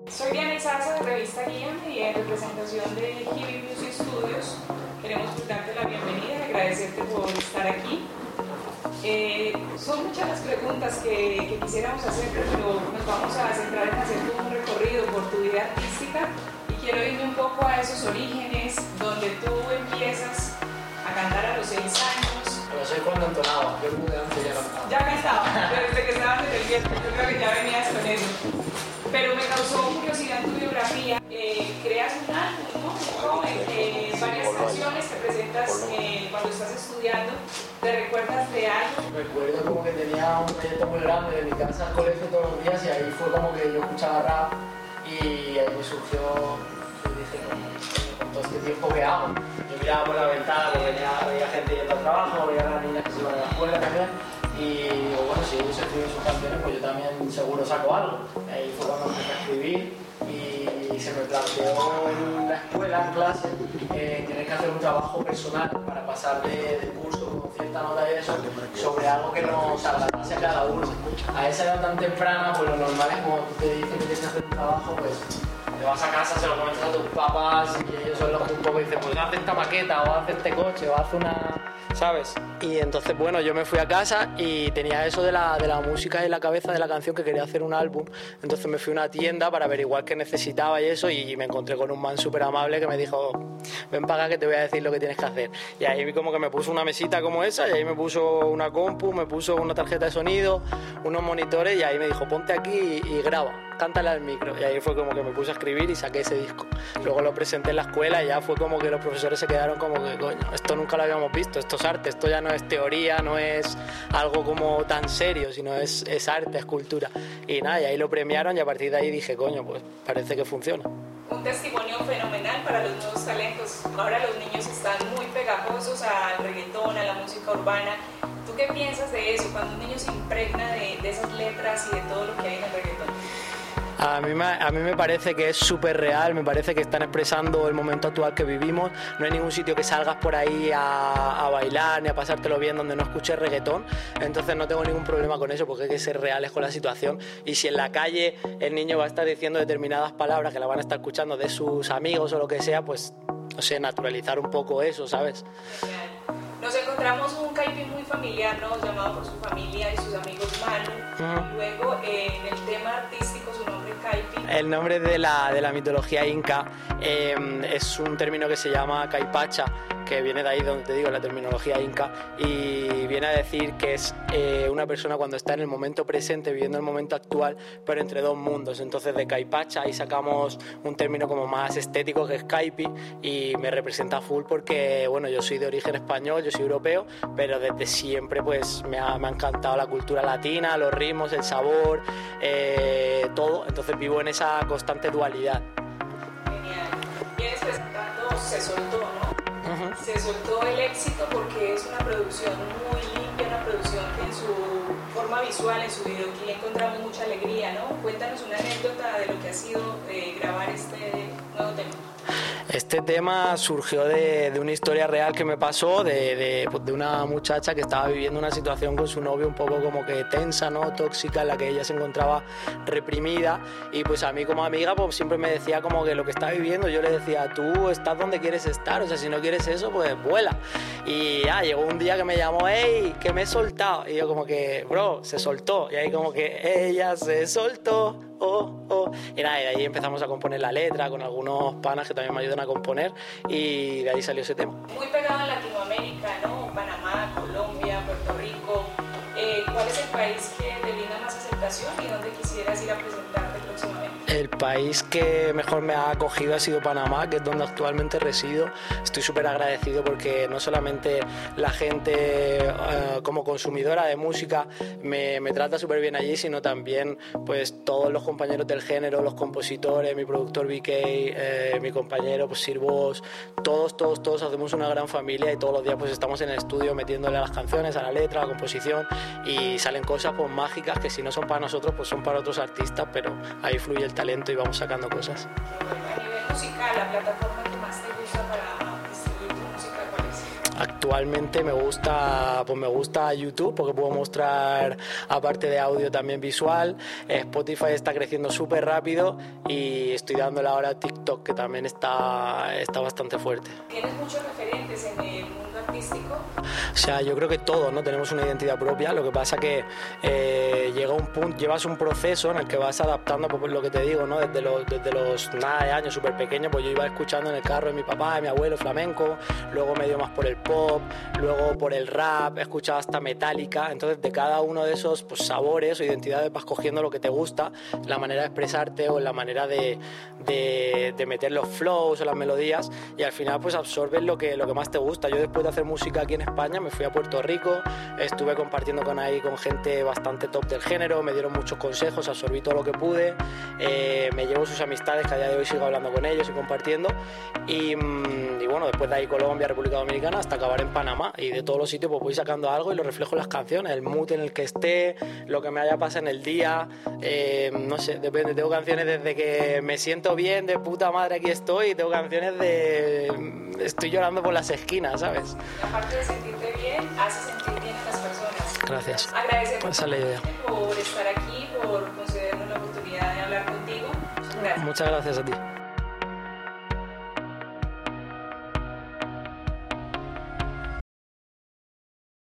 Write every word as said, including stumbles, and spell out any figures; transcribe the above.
Soy Diana Izaza de Revista Guía y en representación de Hibi Music Studios queremos darte la bienvenida y agradecerte por estar aquí. Eh, son muchas las preguntas que, que quisiéramos hacerte, pero nos vamos a centrar en hacer un recorrido por tu vida artística y quiero irme un poco a esos orígenes donde tú empiezas a cantar a los seis años. Pero sé cuando entonaba, yo creo que antes ya cantaba. Ya cantaba, desde que estabas en el viento, yo creo que ya venías con eso. Pero me causó curiosidad tu biografía. Eh, creas un álbum, ¿no? Eh, varias canciones que presentas eh, cuando estás estudiando. ¿Te recuerdas de algo? Recuerdo como que tenía un proyecto muy grande de mi casa al colegio todos los días y ahí fue como que yo escuchaba rap y ahí me surgió, yo dije, con todo este tiempo que hago. Yo miraba por la ventana, porque veía, veía gente yendo al trabajo, veía a las niñas que se iban a la escuela también. Y digo, bueno, si ellos escriben sus canciones, pues yo también seguro saco algo. Ahí fue cuando empecé a escribir y se me planteó en la escuela, en clase, eh, tener que hacer un trabajo personal para pasar de, de curso con cierta nota y eso, sobre algo que nos agradase a cada uno. A esa edad tan temprana, pues lo normal es como tú te dices que tienes que hacer un trabajo, pues te vas a casa, se lo comentas a tus papás y ellos son los que un poco dicen, pues haz esta maqueta o haz este coche o haz una... ¿sabes? Y entonces, bueno, yo me fui a casa y tenía eso de la, de la música en la cabeza de la canción, que quería hacer un álbum. Entonces me fui a una tienda para averiguar qué necesitaba y eso, y me encontré con un man súper amable que me dijo, ven para acá que te voy a decir lo que tienes que hacer. Y ahí como que me puso una mesita como esa, y ahí me puso una compu, me puso una tarjeta de sonido, unos monitores, y ahí me dijo, ponte aquí y, y graba, cántale al micro. Y ahí fue como que me puse a escribir y saqué ese disco. Luego lo presenté en la escuela y ya fue como que los profesores se quedaron como que, coño, esto nunca lo habíamos visto, esto es arte, esto ya no es teoría, no es algo como tan serio, sino es, es arte, es cultura. Y nada, y ahí lo premiaron y a partir de ahí dije, coño, pues parece que funciona. Un testimonio fenomenal para los nuevos talentos. Ahora los niños están muy pegajosos al reggaetón, a la música urbana. ¿Tú qué piensas de eso, cuando un niño se impregna de, de esas letras y de todo lo que hay en el reggaetón? A mí, me, a mí me parece que es súper real, me parece que están expresando el momento actual que vivimos. No hay ningún sitio que salgas por ahí a, a bailar ni a pasártelo bien donde no escuches reggaetón. Entonces no tengo ningún problema con eso, porque hay que ser reales con la situación. Y si en la calle el niño va a estar diciendo determinadas palabras que la van a estar escuchando de sus amigos o lo que sea, pues, no sé, naturalizar un poco eso, ¿sabes? Genial. Nos encontramos un caipi muy familiar, ¿no? Llamado por su familia y sus amigos Manu. Uh-huh. Y luego eh, en el tema artístico, su nombre caipi. El nombre de la, de la mitología inca eh, es un término que se llama caipacha, que viene de ahí donde te digo, la terminología inca, y viene a decir que es eh, una persona cuando está en el momento presente, viviendo el momento actual, pero entre dos mundos. Entonces de caipacha ahí sacamos un término como más estético que es caipi, y me representa full porque, bueno, yo soy de origen español, yo soy europeo, pero desde siempre pues me ha, me ha encantado la cultura latina, los ritmos, el sabor, eh, todo. Entonces vivo en esa constante dualidad. Genial. Vienes presentando Se Soltó, ¿no? Uh-huh. Se Soltó el éxito porque es una producción muy limpia, una producción que en su forma visual, en su videoclip encontramos mucha alegría, ¿no? Cuéntanos una anécdota de lo que ha sido eh, grabar este nuevo tema. Este tema surgió de, de una historia real que me pasó, de, de, de una muchacha que estaba viviendo una situación con su novio un poco como que tensa, ¿no? Tóxica, en la que ella se encontraba reprimida, y pues a mí como amiga pues siempre me decía como que lo que estaba viviendo, yo le decía, tú estás donde quieres estar, o sea, si no quieres eso, pues vuela. Y ya, llegó un día que me llamó, hey, que me he soltado, y yo como que, bro, se soltó, y ahí como que ella se soltó. Oh, oh. Y nada, y de ahí empezamos a componer la letra con algunos panas que también me ayudan a componer, y de ahí salió ese tema. Muy pegado en Latinoamérica, ¿no? Panamá, Colombia, Puerto Rico. Eh, ¿Cuál es el país que te brinda más aceptación y dónde quisieras ir a presentarte próximamente? El país que mejor me ha acogido ha sido Panamá, que es donde actualmente resido. Estoy súper agradecido porque no solamente la gente uh, como consumidora de música me, me trata súper bien allí, sino también pues todos los compañeros del género, los compositores, mi productor B K, eh, mi compañero pues Sir Boss, todos, todos, todos hacemos una gran familia, y todos los días pues estamos en el estudio metiéndole a las canciones, a la letra, a la composición, y salen cosas pues mágicas que si no son para nosotros pues son para otros artistas, pero ahí fluye el talento y vamos sacando cosas. A nivel musical, ¿la plataforma que más te gusta para distribuir tu música cuál es? Actualmente me gusta, pues me gusta YouTube porque puedo mostrar, aparte de audio, también visual. Spotify está creciendo súper rápido y estoy dándole ahora a TikTok, que también está, está bastante fuerte. ¿Tienes muchos referentes en el mundo artístico? O sea, yo creo que todos, ¿no? Tenemos una identidad propia. Lo que pasa que eh, llega un punto, llevas un proceso en el que vas adaptando, pues lo que te digo, ¿no? Desde los, desde los nada de años, súper pequeños, pues yo iba escuchando en el carro de mi papá, de mi abuelo, flamenco, luego me dio más por el pop, luego por el rap, he escuchado hasta Metallica. Entonces, de cada uno de esos pues, sabores o identidades vas cogiendo lo que te gusta, la manera de expresarte o la manera de, de, de meter los flows o las melodías, y al final pues absorbes lo que, lo que más te gusta. Yo después de hacer música aquí en España me fui a Puerto Rico, estuve compartiendo con ahí con gente bastante top del género, me dieron muchos consejos, absorbí todo lo que pude, eh, me llevo sus amistades, que a día de hoy sigo hablando con ellos y compartiendo, y, y bueno, después de ahí Colombia, República Dominicana, hasta acabar en Panamá, y de todos los sitios pues voy sacando algo y lo reflejo en las canciones, el mood en el que esté, lo que me haya pasado en el día, eh, no sé, depende. Tengo canciones desde que me siento bien, de puta madre aquí estoy, y tengo canciones de estoy llorando por las esquinas, ¿sabes? Y aparte de sentirte bien, hace sentir bien a las personas. Gracias. Agradecerte Esa es la idea. por estar aquí, por concedernos la oportunidad de hablar contigo. Gracias. Muchas gracias a ti.